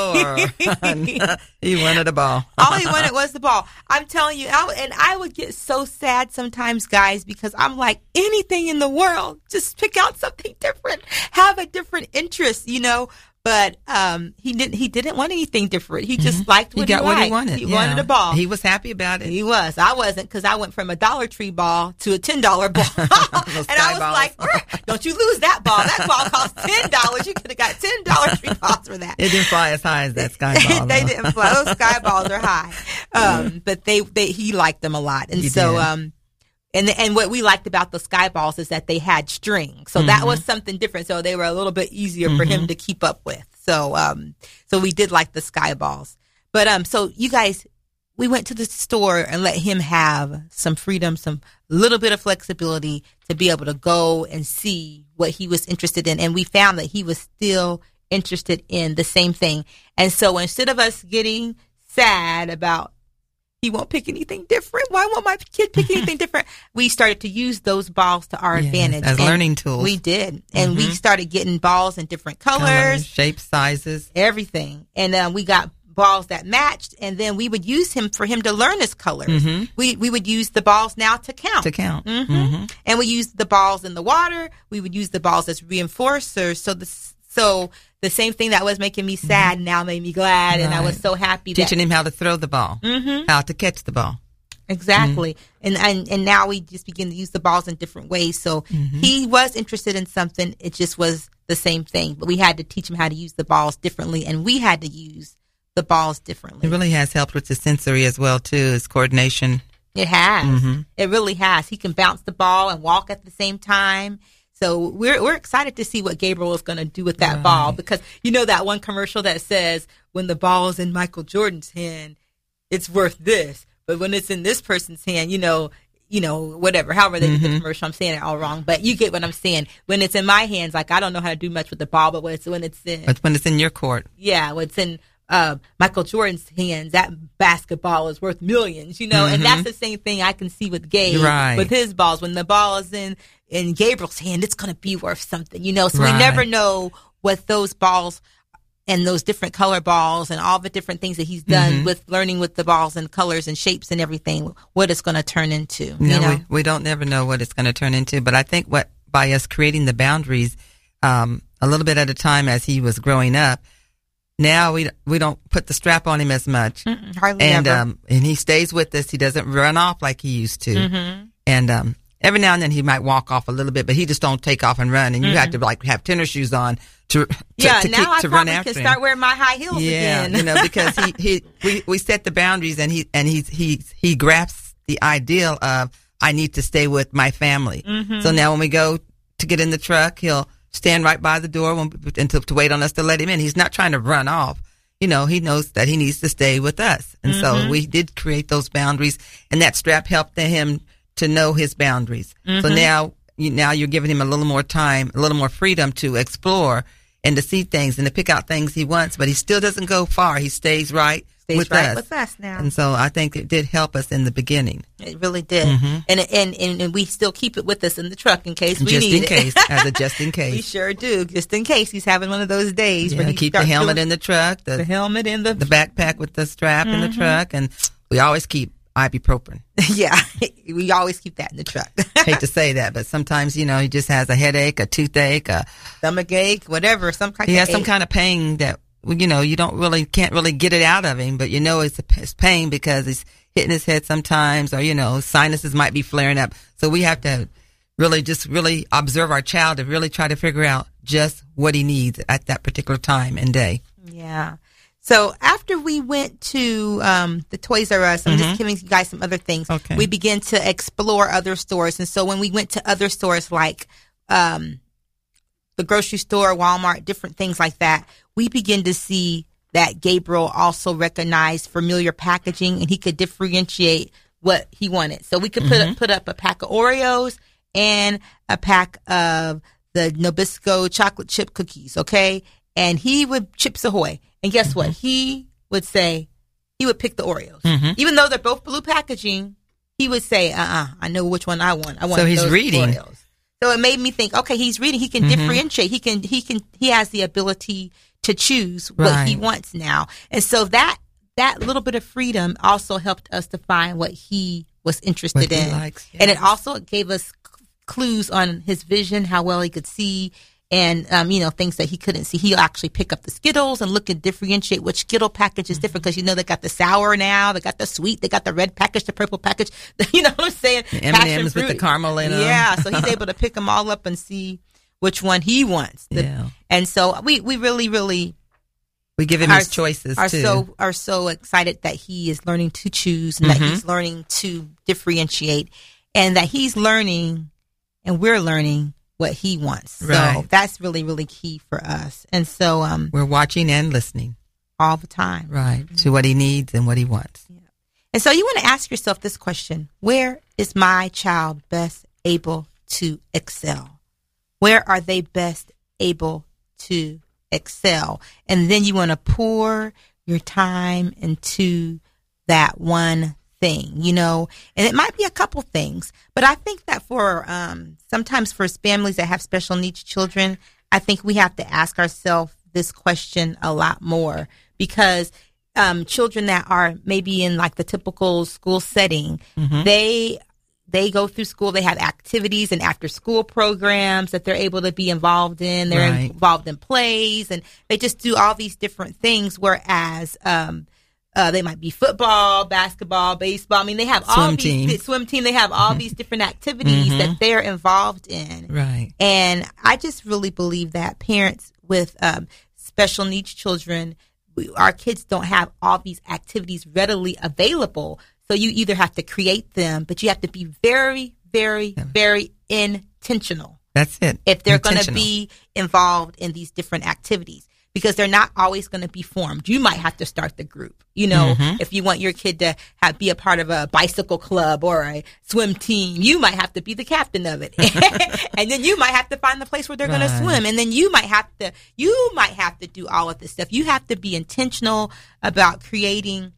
bicycle Tree. or- He wanted a ball. All he wanted was the ball. I'm telling you, I, w- and I would get so sad sometimes, guys, because I'm like, anything in the world, just pick out something different, have a different interest, you know. But um, he didn't. He didn't want anything different. He just Mhm. liked He what got he what he liked. wanted. He Yeah. wanted a ball. He was happy about it. He was. I wasn't, because I went from a Dollar Tree ball to a ten dollar ball, and I was balls. like, "Brr, "Don't you lose that ball? That ball cost ten dollars. You could have got ten Dollar Tree balls for that." It didn't fly as high as that sky ball. They though. didn't fly. Those sky balls are high, um, but they, they he liked them a lot, and He so did. um, and and what we liked about the sky balls is that they had string, so that Mhm. was something different. So they were a little bit easier for him Mhm. to keep up with. So um, so we did like the sky balls, but um, so you guys, we went to the store and let him have some freedom, some little bit of flexibility to be able to go and see what he was interested in, and we found that he was still interested in the same thing. And so instead of us getting sad about he won't pick anything different, why won't my kid pick anything different? We started to use those balls to our Yes, advantage. as And learning tools. We did. And we Mhm. started getting balls in different colors, Colors, shapes, sizes. everything. And uh, we got balls that matched, and then we would use him for him to learn his colors. Mhm. We we would use the balls now to count. To count. Mhm. Mhm. And we used the balls in the water. We would use the balls as reinforcers. So the so the same thing that was making me sad now made me glad, and I was Right. so happy. Teaching that, him how to throw the ball, Mhm. how to catch the ball. Exactly. Mm-hmm. And, and and now we just begin to use the balls in different ways. So Mhm. he was interested in something. It just was the same thing. But we had to teach him how to use the balls differently, and we had to use the balls differently. It really has helped with the sensory as well, too, his coordination. It has. Mm-hmm. It really has. He can bounce the ball and walk at the same time. So we're we're excited to see what Gabriel is going to do with that Right. ball, because you know that one commercial that says when the ball is in Michael Jordan's hand, it's worth this, but when it's in this person's hand, you know, you know, whatever, however they did the commercial, I'm saying it all wrong, but you get what I'm saying. When it's in my hands, like I don't know how to do much with the ball, but when it's when it's in, But when it's in your court. yeah, when it's in uh, Michael Jordan's hands, that basketball is worth millions, you know, and that's the same thing I can see with Gabe, Right. with his balls. When the ball is in, in Gabriel's hand, it's going to be worth something, you know, so Right. we never know what those balls and those different color balls and all the different things that he's done Mhm. with learning with the balls and colors and shapes and everything, what it's going to turn into, No, you know. we, we don't never know what it's going to turn into. But I think what by us creating the boundaries um, a little bit at a time as he was growing up, now we we don't put the strap on him as much, Mm-mm, hardly and ever. um, and he stays with us. He doesn't run off like he used to, Mhm. and um, every now and then he might walk off a little bit, but he just don't take off and run. And you have to like have tennis shoes on to to, yeah, to, now keep, I to run probably after can him. start wearing my high heels Yeah, again. you know, because he, he we, we set the boundaries, and he and he he he grasps the ideal of I need to stay with my family. Mhm. So now when we go to get in the truck, he'll stand right by the door when, and to, to wait on us to let him in. He's not trying to run off. You know, he knows that he needs to stay with us, and so Mhm. we did create those boundaries, and that strap helped him to know his boundaries. So Mhm. now you, now you're giving him a little more time, a little more freedom to explore and to see things and to pick out things he wants, but he still doesn't go far. He stays right Stays with right us. with us now. And so I think it did help us in the beginning. It really did. Mhm. And, and and and we still keep it with us in the truck in case we Just need in it. case, as a just in We case. sure do, just in case he's having one of those days. Yeah, where he keep the starts helmet feeling- in the truck, the, the helmet in the the backpack with the strap in the Mhm. truck, and we always keep ibuprofen. yeah, we always keep that in the truck. Hate to say that, but sometimes, you know, he just has a headache, a toothache, a, Stomach ache, whatever, some kind he of has some ache. kind of pain that, you know, you don't really, can't really get it out of him, but you know it's, it's pain because he's hitting his head sometimes, or, you know, sinuses might be flaring up. So we have to really just really observe our child to really try to figure out just what he needs at that particular time and day. Yeah. So after we went to um, the Toys R Us, I'm Mhm. just giving you guys some other things. Okay. We began to explore other stores. And so when we went to other stores like um, the grocery store, Walmart, different things like that, we begin to see that Gabriel also recognized familiar packaging and he could differentiate what he wanted. So we could put, Mhm. up, put up a pack of Oreos and a pack of the Nabisco chocolate chip cookies, okay? And he would Chips Ahoy. And guess what? He would say, he would pick the Oreos. Mhm. Even though they're both blue packaging, he would say, uh-uh, I know which one I want. I want So he's those reading. Oreos. So it made me think, okay, he's reading. He can Mhm. differentiate. He can, he can, he has the ability to choose what he Right. wants now. And so that, that little bit of freedom also helped us to find what he was interested What he in. likes, And it yes. also gave us c- clues on his vision, how well he could see, and, um, you know, things that he couldn't see. He'll actually pick up the Skittles and look and differentiate which Skittle package is different, because, you know, they got the sour now, they got the sweet, they got the red package, the purple package. You know what I'm saying? The M and M's Passion with the fruit. caramel in 'em. Yeah, so he's able to pick them all up and see which one he wants. The- Yeah. And so we, we really, really We give him are, his choices are too. so are so excited that he is learning to choose and that Mhm. he's learning to differentiate, and that he's learning and we're learning what he wants. So Right. that's really, really key for us. And so um We're watching and listening. all the time. Right. To what he needs and what he wants. And so you want to ask yourself this question: where is my child best able to excel? Where are they best able to excel? And then you want to pour your time into that one thing, you know, and it might be a couple things, but I think that for um, sometimes for families that have special needs children, I think we have to ask ourselves this question a lot more, because um, children that are maybe in like the typical school setting, Mhm. they they go through school, they have activities and after school programs that they're able to be involved in. They're Right. involved in plays, and they just do all these different things. Whereas um, uh, they might be football, basketball, baseball. I mean, they have all Swim these team. swim team. They have all these different activities Mhm. that they're involved in. Right. And I just really believe that parents with um, special needs children we, our kids don't have all these activities readily available. So you either have to create them, but you have to be very, very, yeah. very intentional. That's it. If they're going to be involved in these different activities, because they're not always going to be formed. You might have to start the group. You know, mm-hmm. if you want your kid to have be a part of a bicycle club or a swim team, you might have to be the captain of it. And then you might have to find the place where they're right. going to swim. And then you might have to, you might have to do all of this stuff. You have to be intentional about creating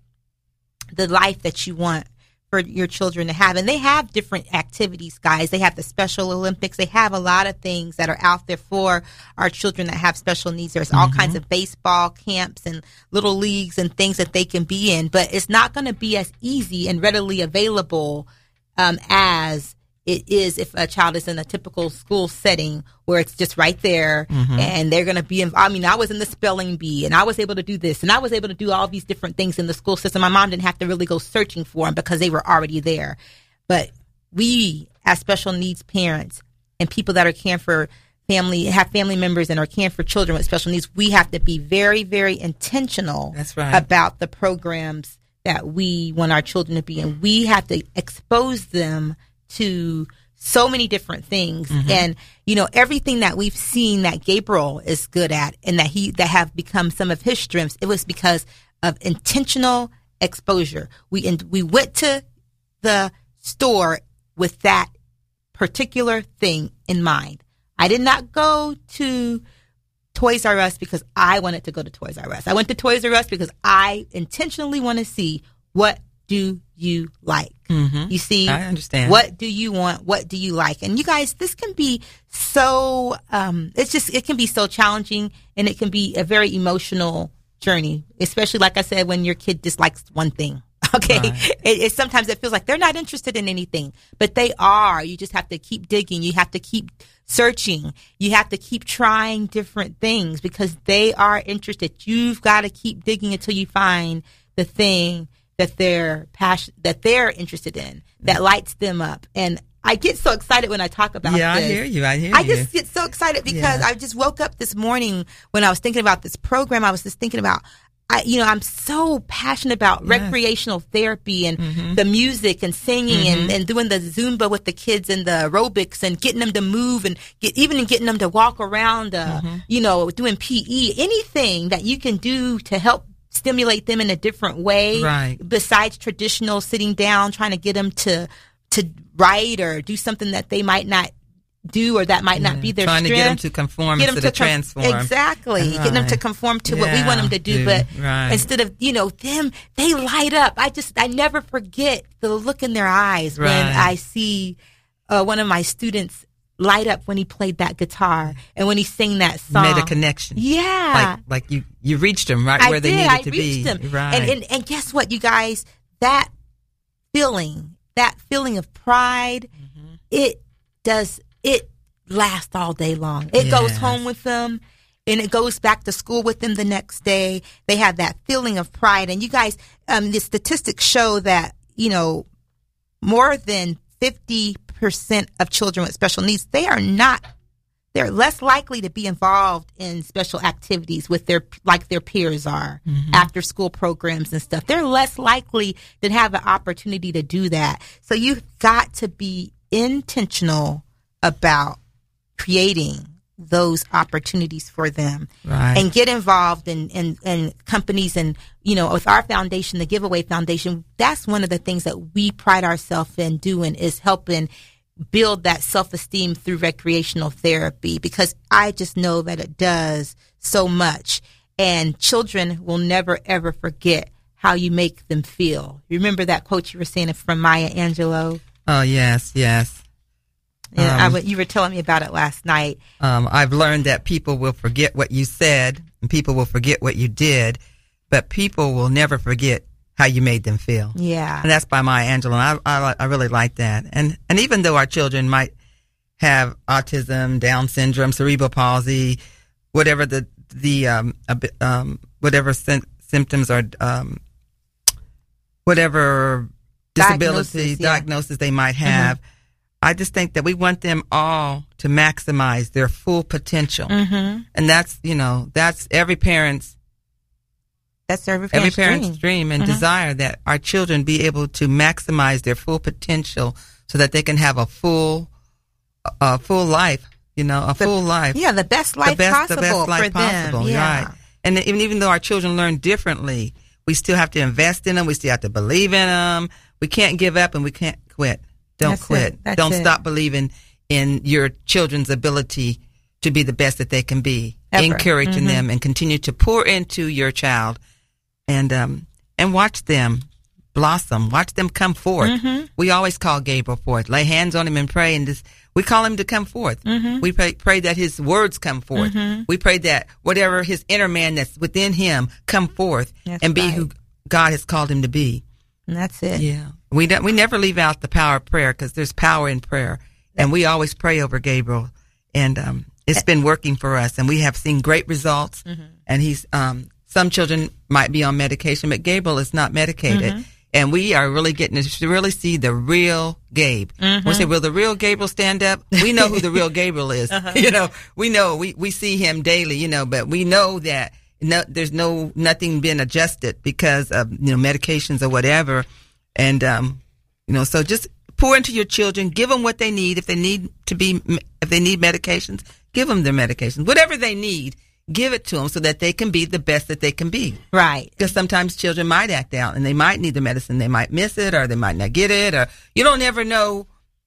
the life that you want for your children to have. And they have different activities, guys. They have the Special Olympics. They have a lot of things that are out there for our children that have special needs. There's all mm-hmm. kinds of baseball camps and little leagues and things that they can be in. But it's not going to be as easy and readily available um, as it is if a child is in a typical school setting where it's just right there mm-hmm. and they're going to be in, I mean, I was in the spelling bee and I was able to do this and I was able to do all these different things in the school system. My mom didn't have to really go searching for them because they were already there. But we, as special needs parents and people that are caring for family, have family members and are caring for children with special needs, we have to be very, very intentional That's right. about the programs that we want our children to be in. We have to expose them to so many different things. Mm-hmm. And, you know, everything that we've seen that Gabriel is good at and that he, that have become some of his strengths, it was because of intentional exposure. We, in, we went to the store with that particular thing in mind. I did not go to Toys R Us because I wanted to go to Toys R Us. I went to Toys R Us because I intentionally want to see what do you like? Mm-hmm. You see, I understand. What do you want? What do you like? And you guys, this can be so, um, it's just, it can be so challenging and it can be a very emotional journey, especially like I said, when your kid dislikes one thing. Okay. Right. It, it sometimes it feels like they're not interested in anything, but they are. You just have to keep digging. You have to keep searching. You have to keep trying different things because they are interested. You've got to keep digging until you find the thing that they're passion that they're interested in, that lights them up. And I get so excited when I talk about yeah, this. Yeah, I hear you. I hear I you. just get so excited because yeah. I just woke up this morning when I was thinking about this program. I was just thinking about, I, you know, I'm so passionate about yes. recreational therapy and mm-hmm. the music and singing mm-hmm. and, and doing the Zumba with the kids and the aerobics and getting them to move and get, even getting them to walk around, uh, mm-hmm. you know, doing P E, anything that you can do to help stimulate them in a different way right. besides traditional sitting down, trying to get them to to write or do something that they might not do or that might yeah. not be their trying strength. to get them to conform instead of transform. Exactly. Right. Getting them to conform to yeah, what we want them to do. dude. But right. instead of, you know, them, they light up. I just, I never forget the look in their eyes right. when I see uh, one of my students light up when he played that guitar and when he sang that song. Made a connection. Yeah. Like, like you, you reached them right I where they did. needed I to reached be. Them. Right. And, and, and guess what, you guys? That feeling, that feeling of pride, mm-hmm. it does, it lasts all day long. It yes. goes home with them and it goes back to school with them the next day. They have that feeling of pride. And you guys, um, the statistics show that, you know, more than fifty percent of children with special needs, they are not, they're less likely to be involved in special activities with their, like their peers are, mm-hmm. after school programs and stuff. They're less likely to have an opportunity to do that. So you've got to be intentional about creating those opportunities for them right. and get involved in, in, in companies. And, you know, with our foundation, the Giveaway Foundation, that's one of the things that we pride ourselves in doing is helping build that self-esteem through recreational therapy, because I just know that it does so much. And children will never, ever forget how you make them feel. Remember that quote you were saying from Maya Angelou? Oh, yes, yes. Yeah, um, I w- you were telling me about it last night. Um, I've learned that people will forget what you said and people will forget what you did, but people will never forget how you made them feel. Yeah. And that's by Maya Angelou. And I, I, I really like that. And, and even though our children might have autism, Down syndrome, cerebral palsy, whatever the, the, um, um, whatever sy- symptoms or, um, whatever disability, diagnosis, yeah. diagnosis they might have, mm-hmm. I just think that we want them all to maximize their full potential. Mm-hmm. And that's, you know, that's every parent's That's every parent's, every parent's dream, dream and mm-hmm. desire that our children be able to maximize their full potential so that they can have a full, a full life, you know, a the, full life. Yeah, the best life the best, possible the best life for possible, them. Yeah. Right. And even, even though our children learn differently, we still have to invest in them. We still have to believe in them. We can't give up and we can't quit. Don't That's quit. It. That's Don't it. stop believing in your children's ability to be the best that they can be. Ever. Encouraging mm-hmm. them and continue to pour into your child and um and watch them blossom. Watch them come forth. Mm-hmm. We always call Gabriel forth. Lay hands on him and pray, and just, we call him to come forth. Mm-hmm. We pray, pray that his words come forth. Mm-hmm. We pray that whatever his inner man that's within him come forth that's and be right. who God has called him to be. And that's it. Yeah. We don't, we never leave out the power of prayer because there's power in prayer. And we always pray over Gabriel. And um, it's been working for us. And we have seen great results. Mm-hmm. And he's, um, some children might be on medication, but Gabriel is not medicated. Mm-hmm. And we are really getting to really see the real Gabe. Mm-hmm. We say, will the real Gabriel stand up? We know who the real Gabriel is. Uh-huh. You know, we know, we, we see him daily, you know, but we know that no, there's no, nothing been adjusted because of, you know, medications or whatever. And, um, you know, so just pour into your children, give them what they need. If they need to be, if they need medications, give them their medications, whatever they need. Give it to them so that they can be the best that they can be. Right. Because sometimes children might act out and they might need the medicine. They might miss it or they might not get it or you don't ever know.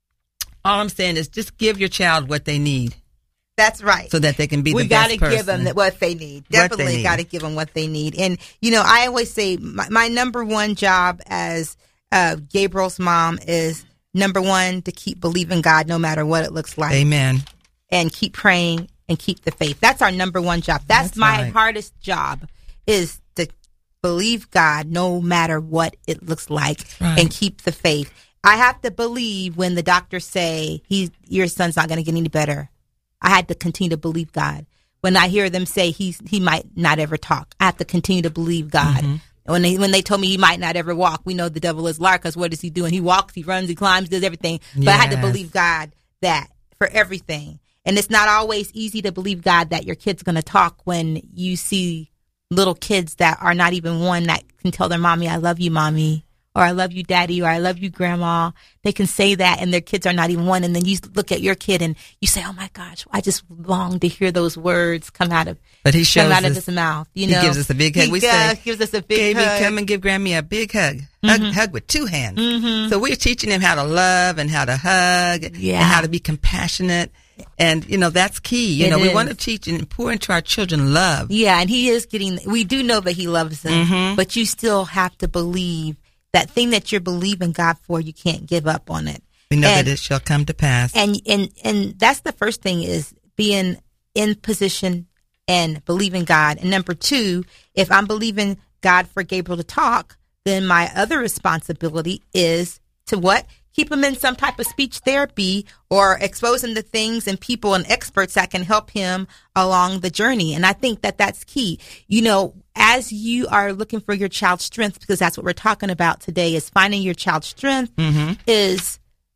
All I'm saying is just give your child what they need. That's right. So that they can be we the best person. We got to give them what they need. Definitely got to give them what they need. And, you know, I always say my, my number one job as uh, Gabriel's mom is, number one, to keep believing God no matter what it looks like. Amen. And keep praying. And keep the faith. That's our number one job. That's, That's my right. hardest job is to believe God no matter what it looks like right. and keep the faith. I have to believe when the doctors say he, your son's not going to get any better. I had to continue to believe God. When I hear them say he's, he might not ever talk, I have to continue to believe God. Mm-hmm. When they, when they told me he might not ever walk, we know the devil is liar because what is he doing? He walks, he runs, he climbs, does everything. But yes. I had to believe God that for everything. And it's not always easy to believe, God, that your kid's going to talk when you see little kids that are not even one that can tell their mommy, I love you, mommy, or I love you, daddy, or I love you, grandma. They can say that and their kids are not even one. And then you look at your kid and you say, oh, my gosh, I just long to hear those words come out of, but he shows come out us, of his mouth. You know, he gives us a big hug. He we does, say, gives us a big Gaby, hug. come and give Grammy a big hug. Mm-hmm. Hug, hug with two hands. Mm-hmm. So we're teaching him how to love and how to hug yeah. and how to be compassionate. And, you know, that's key. You it know, is. we want to teach and pour into our children love. Yeah, and he is getting, we do know that he loves them, mm-hmm. but you still have to believe that thing that you're believing God for, you can't give up on it. We know and, that it shall come to pass. And, and, and that's the first thing is being in position and believing God. And number two, if I'm believing God for Gabriel to talk, then my other responsibility is to what? Keep him in some type of speech therapy or expose him to things and people and experts that can help him along the journey. And I think that that's key. You know, as you are looking for your child's strength, because that's what we're talking about today is finding your child's strength, mm-hmm. is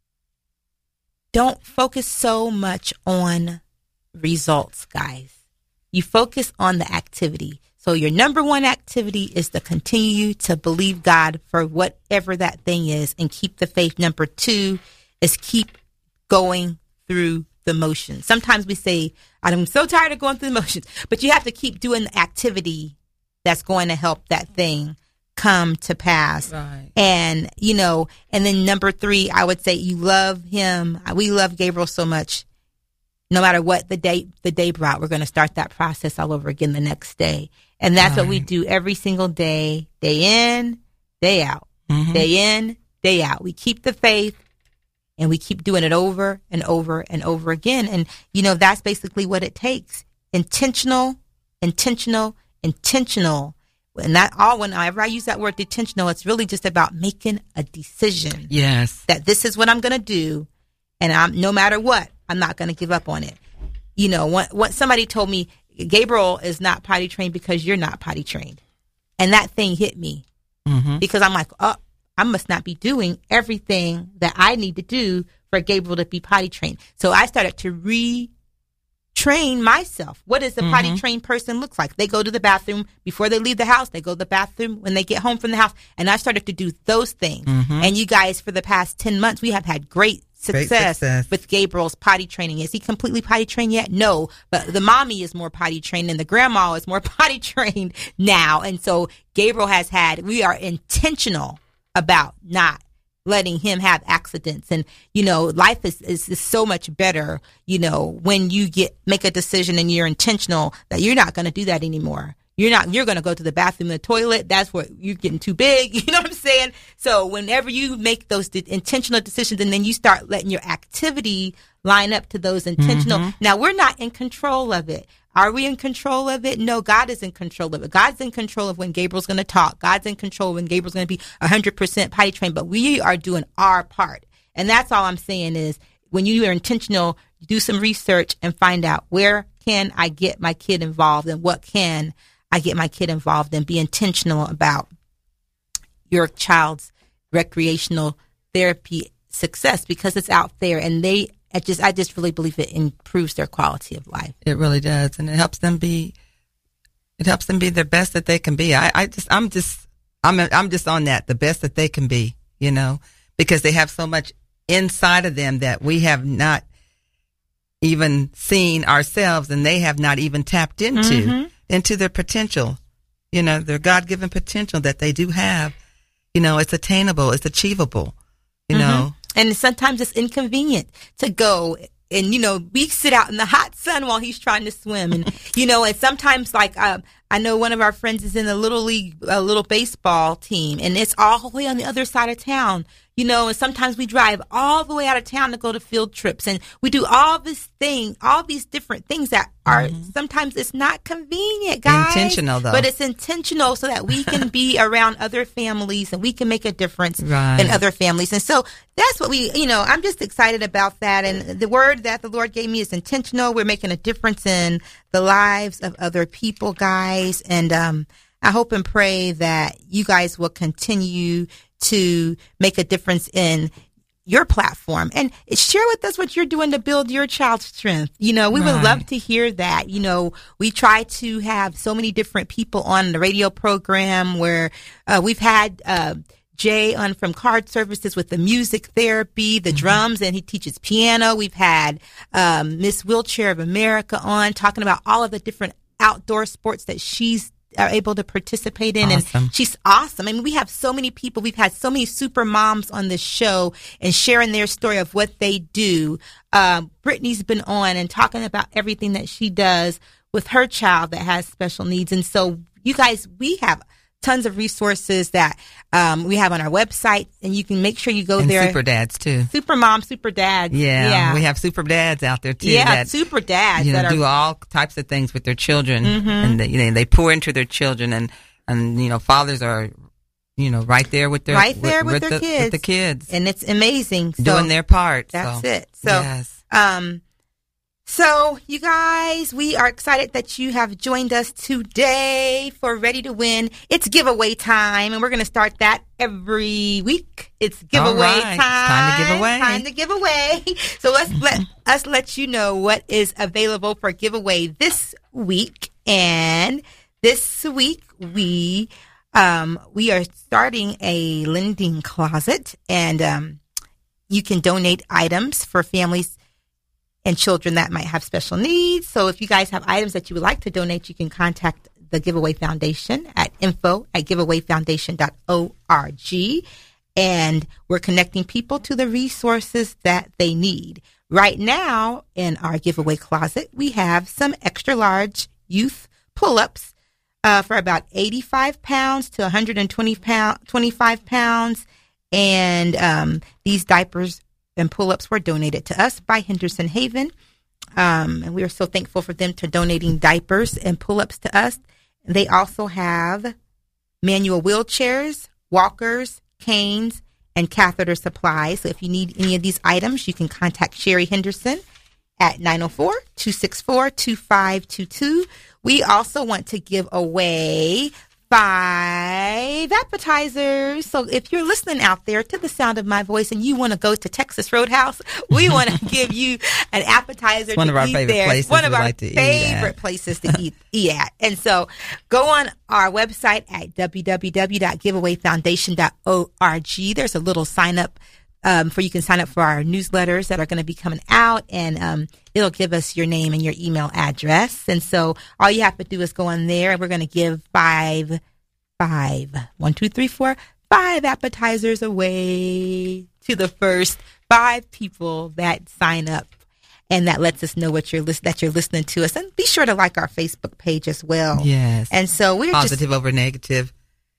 don't focus so much on results, guys. You focus on the activity. So your number one activity is to continue to believe God for whatever that thing is and keep the faith. Number two is keep going through the motions. Sometimes we say, I'm so tired of going through the motions, but you have to keep doing the activity that's going to help that thing come to pass. Right. And, you know, and then number three, I would say you love him. We love Gabriel so much. No matter what the day the day brought, we're going to start that process all over again the next day. And that's right. what we do every single day, day in, day out, mm-hmm. day in, day out. We keep the faith and we keep doing it over and over and over again. And, you know, that's basically what it takes. Intentional, intentional, intentional. And that all, whenever I use that word intentional, it's really just about making a decision. Yes. That this is what I'm going to do. And I'm, no matter what, I'm not going to give up on it. You know, what, what somebody told me, Gabriel is not potty trained because you're not potty trained. And that thing hit me mm-hmm. because I'm like, oh, I must not be doing everything that I need to do for Gabriel to be potty trained. So I started to retrain train myself. What does a Mhm. potty trained person look like? They go to the bathroom before they leave the house. They go to the bathroom when they get home from the house. And I started to do those things. Mhm. And you guys, for the past ten months, we have had great Great success, success. with Gabriel's potty training. Is he completely potty trained yet? No, but the mommy is more potty trained and the grandma is more potty trained now. And so Gabriel has had, we are intentional about not letting him have accidents. And, you know, life is, is, is so much better, you know, when you get, make a decision and you're intentional that you're not going to do that anymore. You're not, you're going to go to the bathroom, the toilet. That's where you're getting too big. You know what I'm saying? So whenever you make those de- intentional decisions and then you start letting your activity line up to those intentional. Mhm. Now we're not in control of it. Are we in control of it? No, God is in control of it. God's in control of when Gabriel's going to talk. God's in control when Gabriel's going to be one hundred percent potty trained, but we are doing our part. And that's all I'm saying is when you are intentional, do some research and find out where can I get my kid involved and what can I get my kid involved in. Be intentional about your child's recreational therapy success because it's out there and they, I just, I just really believe it improves their quality of life. It really does. And it helps them be, it helps them be the best that they can be. I, I just, I'm just, I'm, I'm just on that, the best that they can be, you know, because they have so much inside of them that we have not even seen ourselves and they have not even tapped into, Mhm. into their potential, you know, their God-given potential that they do have. You know, it's attainable, it's achievable, you know. And sometimes it's inconvenient to go and, you know, we sit out in the hot sun while he's trying to swim. And, you know, and sometimes like, um, I know one of our friends is in a little league, a little baseball team and it's all the way on the other side of town, you know, and sometimes we drive all the way out of town to go to field trips and we do all this thing, all these different things that are, sometimes it's not convenient, guys. Intentional, though. But it's intentional so that we can be around other families and we can make a difference Right. in other families. And so that's what we, you know, I'm just excited about that. And the word that the Lord gave me is intentional. We're making a difference in the lives of other people, guys. And um, I hope and pray that you guys will continue to make a difference in your platform and share with us what you're doing to build your child's strength. You know, we would Right. love to hear that. You know, we try to have so many different people on the radio program where uh, we've had uh, Jay on from Card Services with the music therapy, the drums, and he teaches piano. We've had um, Miss Wheelchair of America on talking about all of the different outdoor sports that she's are able to participate in. Awesome. And she's awesome. I mean, we have so many people. We've had so many super moms on this show and sharing their story of what they do. Um, Brittany's been on and talking about everything that she does with her child that has special needs. And so you guys, we have tons of resources that um, we have on our website and you can make sure you go And there. super dads too. Super mom, super dads. Yeah, Yeah. we have super dads out there too. Yeah, that, super dads you know, that are do all types of things with their children, Mhm. and they, you know, they pour into their children, and and you know, fathers are, you know, right there with their right there with, their the, kids. with the kids, and it's amazing. So doing their part. That's so, it. So, yes. um, so you guys, we are excited that you have joined us today for Ready to Win. It's giveaway time, and we're going to start that every week. It's giveaway All right. time. Time to give away. Time to give away. So let's let us let you know what is available for giveaway this week. And this week we um we are starting a lending closet, and um you can donate items for families and children that might have special needs. So if you guys have items that you would like to donate, you can contact the Giveaway Foundation at info at giveaway foundation dot org. And we're connecting people to the resources that they need. Right now in our giveaway closet, we have some extra large youth pull-ups uh, for about eighty-five pounds to one hundred twenty-five pounds. And um, these diapers and pull-ups were donated to us by Henderson Haven. Um, and we are so thankful for them to donating diapers and pull-ups to us. They also have manual wheelchairs, walkers, canes, and catheter supplies. So if you need any of these items, you can contact Sherry Henderson at nine oh four, two six four, two five two two. We also want to give away five appetizers. So if you're listening out there to the sound of my voice and you want to go to Texas Roadhouse, we want to give you an appetizer. It's one to of our eat favorite there. places One of we our like to eat favorite at. places to eat, eat at. And so go on our website at w w w dot giveaway foundation dot org. There's a little sign up um, for you can sign up for our newsletters that are going to be coming out, and um, it'll give us your name and your email address. And so all you have to do is go on there, and we're going to give five, five, one, two, three, four, five appetizers away to the first five people that sign up. And that lets us know what you're list- that you're listening to us. And be sure to like our Facebook page as well. Yes. And so we're positive just over negative.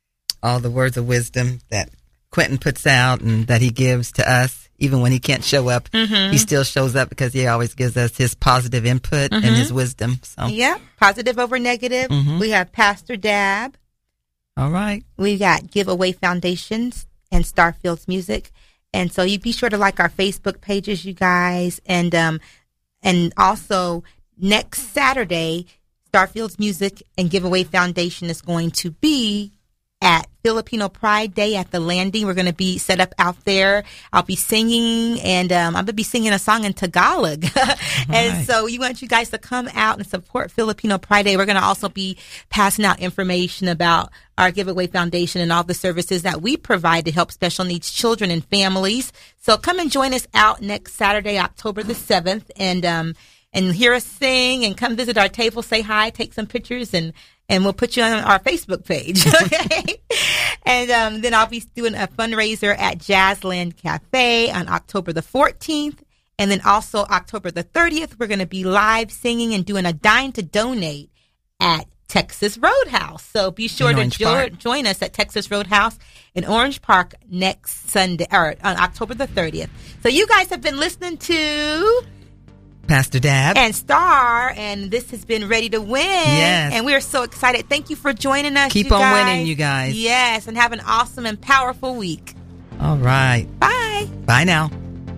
All the words of wisdom that Quentin puts out and that he gives to us, even when he can't show up, Mhm. he still shows up because he always gives us his positive input Mhm. and his wisdom. So, yeah, positive over negative. Mhm. We have Pastor Dab. all right. We got Giveaway Foundations and Starfield's Music. And so you be sure to like our Facebook pages, you guys. And um, and also next Saturday, Starfield's Music and Giveaway Foundation is going to be at Filipino Pride Day at the Landing. We're going to be set up out there. I'll be singing, and um, I'm going to be singing a song in Tagalog. And Right. so you want you guys to come out and support Filipino Pride Day. We're going to also be passing out information about our Giveaway Foundation and all the services that we provide to help special needs children and families. So come and join us out next Saturday, October the seventh, and um, and hear us sing, and come visit our table, say hi, take some pictures, and and we'll put you on our Facebook page. Okay. And um, then I'll be doing a fundraiser at Jazzland Cafe on October the fourteenth. And then also October the thirtieth, we're going to be live singing and doing a dine to donate at Texas Roadhouse. So be sure In to Orange jo- Park. join us at Texas Roadhouse in Orange Park next Sunday, or on October the thirtieth. So you guys have been listening to Pastor Dab. and Star, and this has been Ready to Win. Yes. And we're so excited. Thank you for joining us. Keep you on guys. winning, you guys. Yes, and have an awesome and powerful week. All right. Bye. Bye now.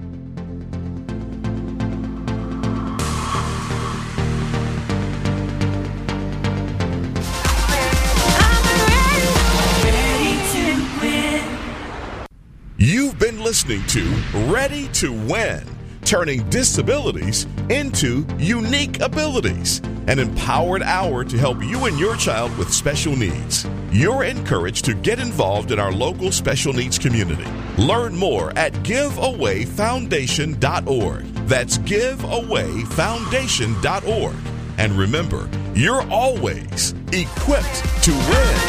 You've been listening to Ready to Win, turning disabilities into unique abilities. An empowered hour to help you and your child with special needs. You're encouraged to get involved in our local special needs community. Learn more at give away foundation dot org. That's give away foundation dot org. And remember, you're always equipped to win.